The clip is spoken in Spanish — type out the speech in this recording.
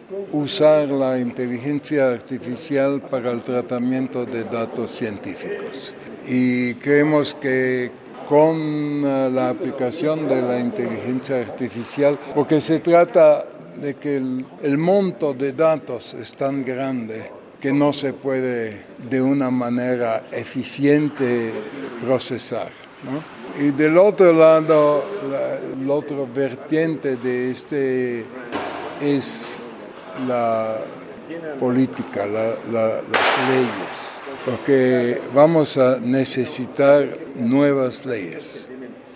usar la inteligencia artificial para el tratamiento de datos científicos. Y creemos que con la aplicación de la inteligencia artificial, porque se trata de que el monto de datos es tan grande que no se puede de una manera eficiente procesar, ¿no? Y del otro lado, el otro vertiente de este es la política, las leyes, porque vamos a necesitar nuevas leyes.